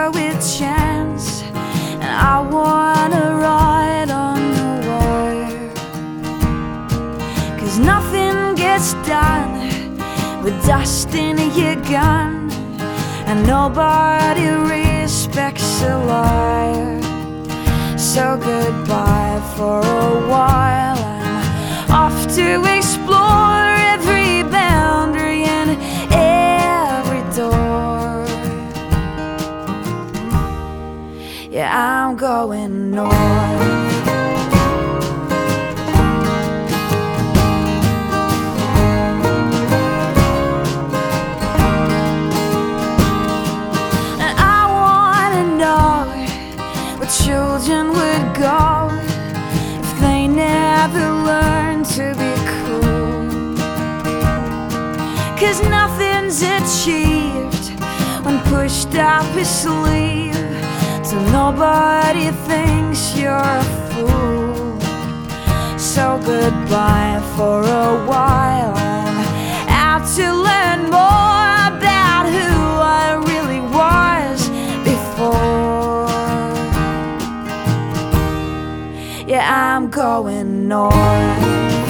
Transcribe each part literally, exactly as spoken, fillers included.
with chance, and I wanna ride on the wire. 'Cause nothing gets done with dust in your gun, and nobody respects a liar. So goodbye for a while, I'm off to explore every boundary and every door. Yeah, I'm going north. Children would go if they never learned to be cool. 'Cause nothing's achieved when pushed up your sleeve, so nobody thinks you're a fool. So goodbye for a while, I'm out to learn more about who I really was before. Yeah, I'm going north.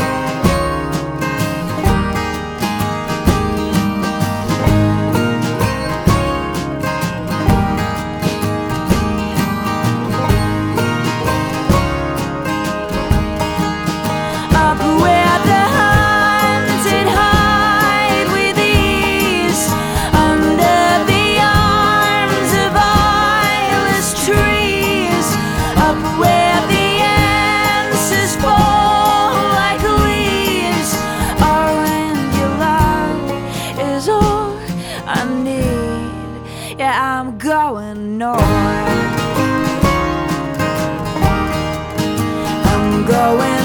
Up where the hunted hide with ease, under the arms of eyeless trees. Up where the I need, yeah, I'm going north. I'm going